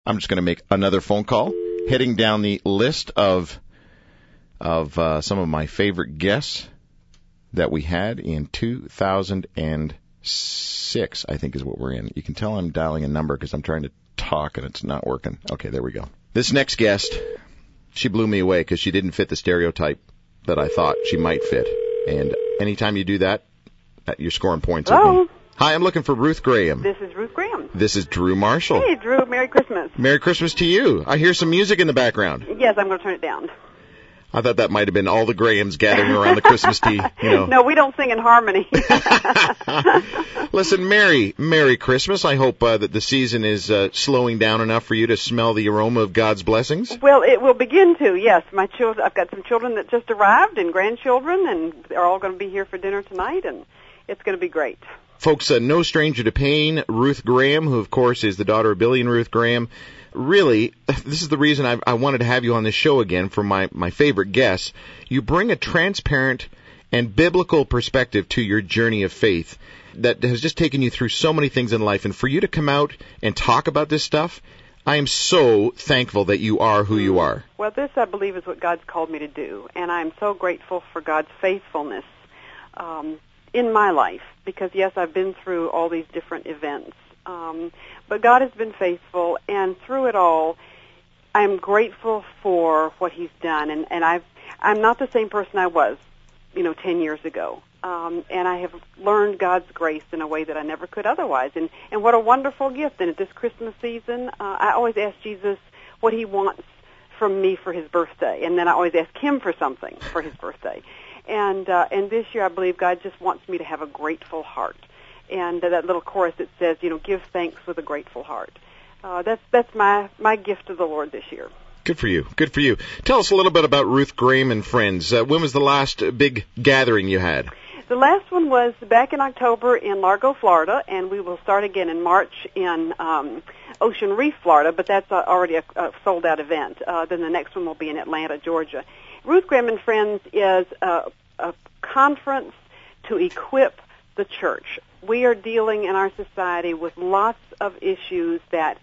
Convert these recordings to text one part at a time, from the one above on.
I'm just going to make another phone call, heading down the list of some of my favorite guests that we had in 2006, I think is what we're in. You can tell I'm dialing a number because I'm trying to talk and it's not working. Okay, there we go. This next guest, she blew me away because she didn't fit the stereotype that I thought she might fit. And anytime you do that, you're scoring points. Hello. Hi, I'm looking for Ruth Graham. This is Ruth Graham. This is Drew Marshall. Hey, Drew. Merry Christmas. Merry Christmas to you. I hear some music in the background. Yes, I'm going to turn it down. I thought that might have been all the Grahams gathering around the Christmas tea, No, we don't sing in harmony. Listen, Merry Christmas. I hope that the season is slowing down enough for you to smell the aroma of God's blessings. Well, it will begin to, yes. My children, I've got some children that just arrived and grandchildren, and they're all going to be here for dinner tonight, and it's going to be great. Folks, no stranger to pain, Ruth Graham, who, of course, is the daughter of Billy and Ruth Graham. Really, this is the reason I wanted to have you on this show again for my favorite guests. You bring a transparent and biblical perspective to your journey of faith that has just taken you through so many things in life. And for you to come out and talk about this stuff, I am so thankful that you are who you are. Well, this, I believe, is what God's called me to do. And I'm so grateful for God's faithfulness in my life, because, yes, I've been through all these different events. But God has been faithful, and through it all, I'm grateful for what He's done. And I'm not the same person I was, 10 years ago. And I have learned God's grace in a way that I never could otherwise. And what a wonderful gift. And at this Christmas season, I always ask Jesus what He wants from me for His birthday. And then I always ask Him for something for His birthday. And this year, I believe God just wants me to have a grateful heart. And that little chorus that says, give thanks with a grateful heart. That's my gift to the Lord this year. Good for you. Good for you. Tell us a little bit about Ruth Graham and Friends. When was the last big gathering you had? The last one was back in October in Largo, Florida, and we will start again in March in Ocean Reef, Florida, but that's already a sold-out event. Then the next one will be in Atlanta, Georgia. Ruth Graham and Friends is a conference to equip the church. We are dealing in our society with lots of issues that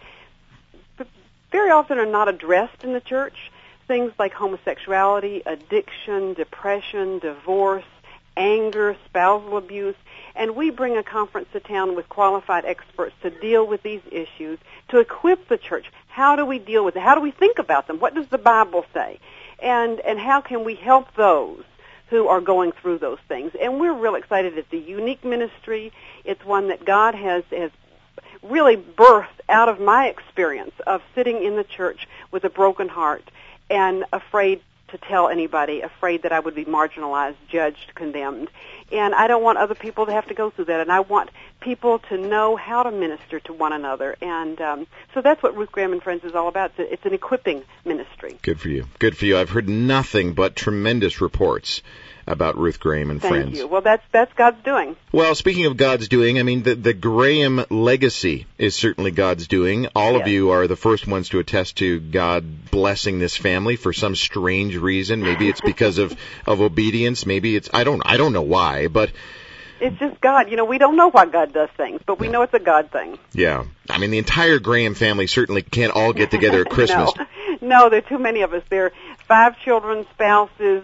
very often are not addressed in the church. Things like homosexuality, addiction, depression, divorce, anger, spousal abuse. And we bring a conference to town with qualified experts to deal with these issues, to equip the church. How do we deal with it? How do we think about them? What does the Bible say? And how can we help those who are going through those things? And we're real excited. It's a unique ministry. It's one that God has really birthed out of my experience of sitting in the church with a broken heart and afraid to tell anybody, afraid that I would be marginalized, judged, condemned. And I don't want other people to have to go through that. And I want people to know how to minister to one another. And so that's what Ruth Graham and Friends is all about. It's an equipping ministry. Good for you. Good for you. I've heard nothing but tremendous reports about Ruth Graham and Friends. Thank you. Well, that's God's doing. Well, speaking of God's doing, I mean, the Graham legacy is certainly God's doing. All of you are the first ones to attest to God blessing this family for some strange reason. Maybe it's because of obedience. Maybe it's, I don't know why, but it's just God. We don't know why God does things, but we know it's a God thing. Yeah. I mean, the entire Graham family certainly can't all get together at Christmas. No, there are too many of us. There are 5 children, spouses,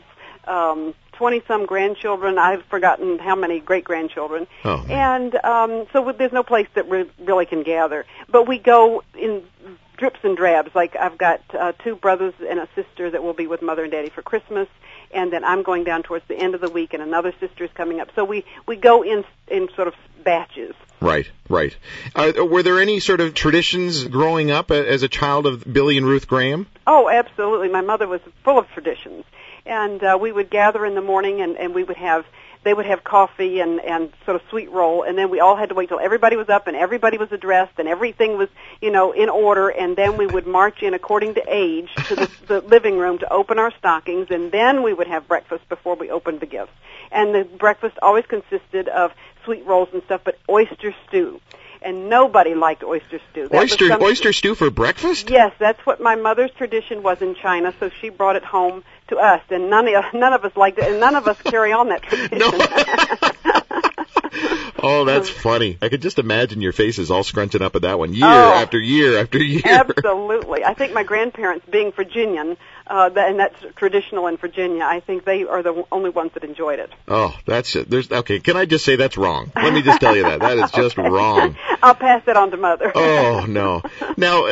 20-some grandchildren. I've forgotten how many great-grandchildren. Oh. And so there's no place that we really can gather. But we go in drips and drabs. Like I've got 2 brothers and a sister that will be with Mother and Daddy for Christmas, and then I'm going down towards the end of the week, and another sister is coming up. So we go in sort of batches. Right. Were there any sort of traditions growing up as a child of Billy and Ruth Graham? Oh, absolutely. My mother was full of traditions. And we would gather in the morning, and they would have coffee and sort of sweet roll, and then we all had to wait till everybody was up and everybody was addressed and everything was, in order, and then we would march in according to age to the living room to open our stockings, and then we would have breakfast before we opened the gifts. And the breakfast always consisted of sweet rolls and stuff, but oyster stew. And nobody liked oyster stew. Oyster stew for breakfast? Yes, that's what my mother's tradition was in China, so she brought it home to us, and none of us liked it, and none of us carry on that tradition. Oh, that's funny. I could just imagine your faces all scrunching up at that one, year after year after year. Absolutely. I think my grandparents, being Virginian, and that's traditional in Virginia, I think they are the only ones that enjoyed it. Oh, that's it. Okay, can I just say that's wrong? Let me just tell you that. That is just wrong. I'll pass it on to Mother. Oh, no. Now,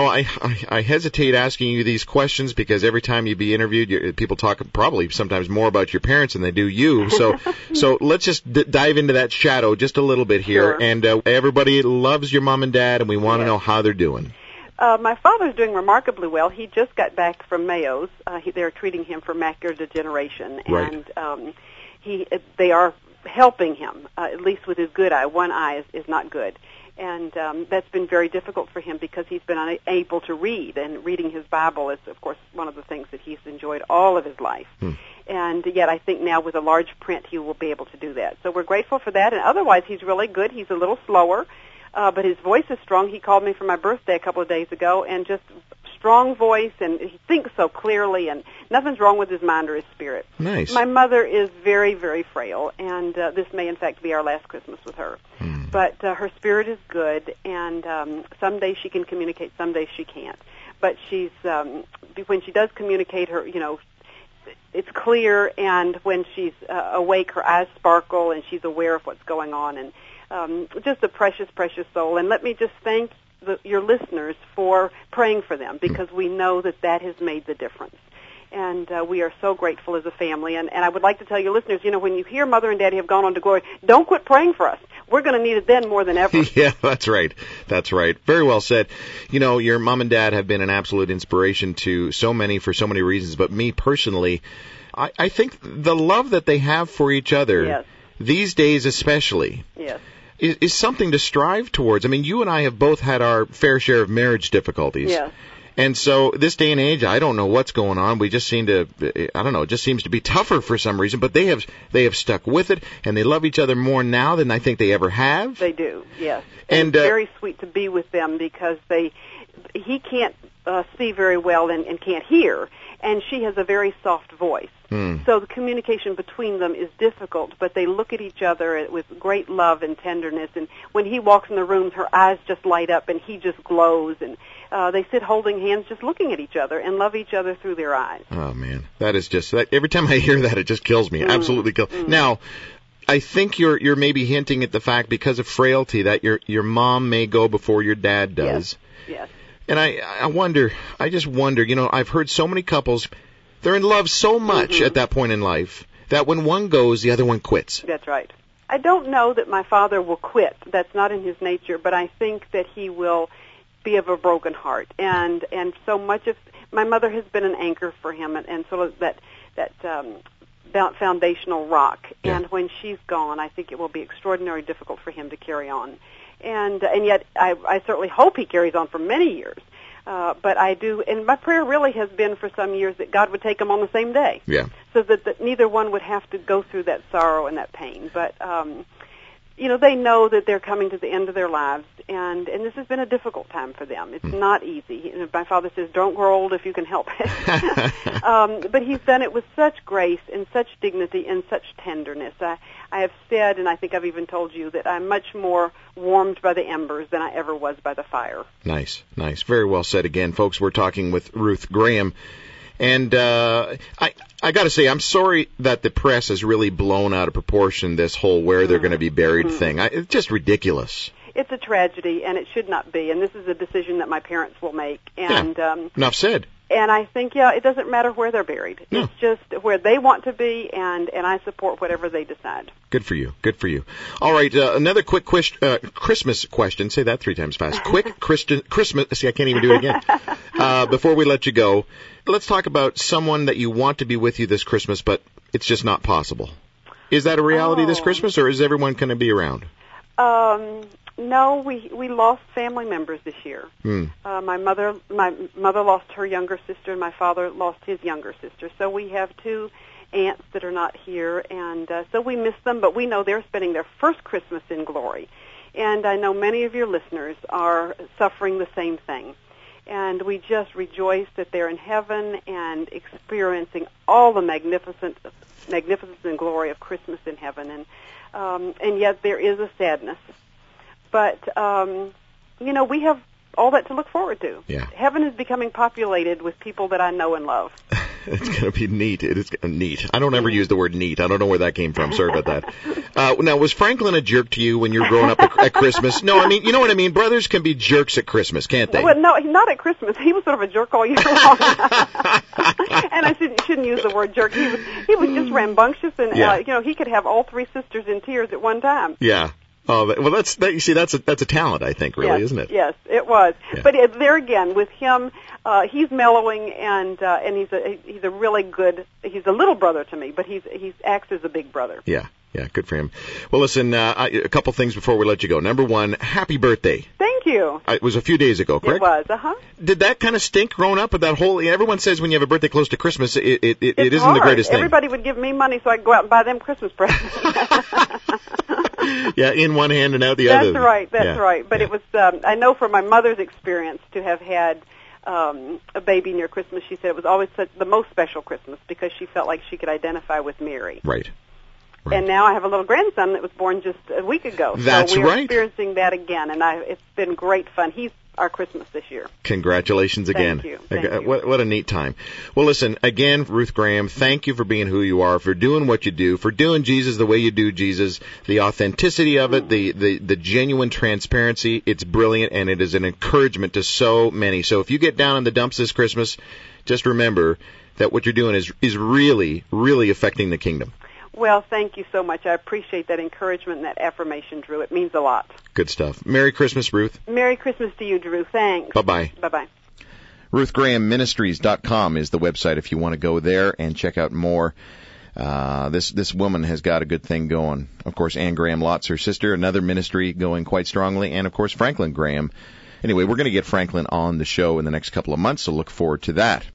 I hesitate asking you these questions because every time you be interviewed, people talk probably sometimes more about your parents than they do you. So let's just dive into that shadow just a little bit here. Sure. And everybody loves your mom and dad, and we want to know how they're doing. My father's doing remarkably well. He just got back from Mayo's. They're treating him for macular degeneration, right. And they are helping him, at least with his good eye. One eye is not good. And that's been very difficult for him because he's been unable to read, and reading his Bible is, of course, one of the things that he's enjoyed all of his life. And yet I think now with a large print he will be able to do that. So we're grateful for that, and otherwise he's really good. He's a little slower, but his voice is strong. He called me for my birthday a couple of days ago, and just strong voice, and he thinks so clearly, and nothing's wrong with his mind or his spirit. Nice. My mother is very, very frail, and this may in fact be our last Christmas with her. But her spirit is good, and some days she can communicate, some days she can't. But she's when she does communicate, it's clear, and when she's awake, her eyes sparkle, and she's aware of what's going on, and just a precious, precious soul. And let me just thank your listeners for praying for them, because we know that has made the difference. And we are so grateful as a family. And I would like to tell your listeners, when you hear Mother and Daddy have gone on to glory, don't quit praying for us. We're going to need it then more than ever. Yeah, that's right. That's right. Very well said. Your mom and dad have been an absolute inspiration to so many for so many reasons. But me personally, I think the love that they have for each other, these days especially, is something to strive towards. I mean, you and I have both had our fair share of marriage difficulties. Yes. And so this day and age, I don't know what's going on. We just seem to, it just seems to be tougher for some reason. But they have stuck with it, and they love each other more now than I think they ever have. They do, yes. And it's very sweet to be with them because he can't see very well and can't hear, and she has a very soft voice. So the communication between them is difficult, but they look at each other with great love and tenderness. And when he walks in the rooms, her eyes just light up, and he just glows. And they sit holding hands, just looking at each other, and love each other through their eyes. Oh, man. That is just, every time I hear that, it just kills me. Absolutely kills. Now, I think you're maybe hinting at the fact, because of frailty, that your mom may go before your dad does. Yes. And I just wonder, I've heard so many couples, they're in love so much at that point in life that when one goes, the other one quits. That's right. I don't know that my father will quit. That's not in his nature, but I think that he will be of a broken heart. And so much of my mother has been an anchor for him, and sort of that foundational rock. Yeah. And when she's gone, I think it will be extraordinarily difficult for him to carry on. And yet I certainly hope he carries on for many years. But I do, and my prayer really has been for some years that God would take them on the same day. Yeah. So that neither one would have to go through that sorrow and that pain. But, they know that they're coming to the end of their lives, and this has been a difficult time for them. It's not easy. My father says, don't grow old if you can help it. But he's done it with such grace and such dignity and such tenderness. I have said, and I think I've even told you, that I'm much more warmed by the embers than I ever was by the fire. Nice. Very well said again. Folks, we're talking with Ruth Graham. And I got to say, I'm sorry that the press has really blown out of proportion this whole where they're going to be buried thing. It's just ridiculous. It's a tragedy, and it should not be. And this is a decision that my parents will make. And enough said. And I think, it doesn't matter where they're buried. No. It's just where they want to be, and I support whatever they decide. Good for you. All right, another quick Christmas question. Say that 3 times fast. Quick Christmas. See, I can't even do it again. Before we let you go, let's talk about someone that you want to be with you this Christmas, but it's just not possible. Is that a reality this Christmas, or is everyone going to be around? No, we lost family members this year. My mother lost her younger sister, and my father lost his younger sister. So we have 2 aunts that are not here, and so we miss them, but we know they're spending their first Christmas in glory. And I know many of your listeners are suffering the same thing. and we just rejoice that they're in heaven and experiencing all the magnificence and glory of Christmas in heaven. And yet there is a sadness. But, we have all that to look forward to. Yeah. Heaven is becoming populated with people that I know and love. It's going to be neat. It is neat. I don't ever use the word neat. I don't know where that came from. Sorry about that. Now, was Franklin a jerk to you when you were growing up at Christmas? No, I mean, you know what I mean? Brothers can be jerks at Christmas, can't they? Well, no, not at Christmas. He was sort of a jerk all year long. And I shouldn't use the word jerk. He was just rambunctious, and he could have all three sisters in tears at one time. Yeah. Oh, well, you see, that's a talent, I think, really, yes, isn't it? Yes, it was. Yeah. But there again, with him, he's mellowing, and he's a really good. He's a little brother to me, but he acts as a big brother. Yeah, good for him. Well, listen, a couple things before we let you go. Number one, happy birthday. Thank you. It was a few days ago, correct? It was, Did that kind of stink growing up with that whole? Everyone says when you have a birthday close to Christmas, it isn't hard. the greatest thing. Everybody would give me money so I could go out and buy them Christmas presents. Yeah, in one hand and out the other. That's right. But it was, I know from my mother's experience to have had a baby near Christmas, she said it was always the most special Christmas because she felt like she could identify with Mary. Right. And now I have a little grandson that was born just a week ago. That's so we're right. experiencing that again, and it's been great fun. He's our Christmas this year. Congratulations again. Thank you. What a neat time. Well, listen, again, Ruth Graham, thank you for being who you are, for doing what you do, for doing Jesus the way you do Jesus, the authenticity of it, the genuine transparency. It's brilliant, and it is an encouragement to so many. So if you get down in the dumps this Christmas, just remember that what you're doing is really, really affecting the kingdom. Well, thank you so much. I appreciate that encouragement and that affirmation, Drew. It means a lot. Good stuff. Merry Christmas, Ruth. Merry Christmas to you, Drew. Thanks. Bye-bye. Bye-bye. RuthGrahamMinistries.com is the website if you want to go there and check out more. This woman has got a good thing going. Of course, Anne Graham Lott's her sister, another ministry going quite strongly, and, of course, Franklin Graham. Anyway, we're going to get Franklin on the show in the next couple of months, so look forward to that.